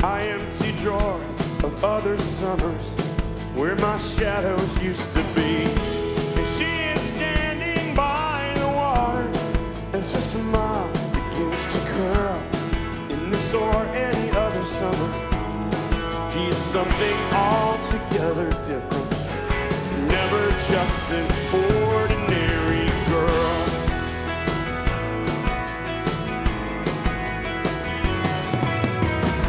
I empty drawers of other summers where my shadows used to be. And she is standing by the water as her smile begins to curl. In this or any other summer, she is something altogether different. Never just an ordinary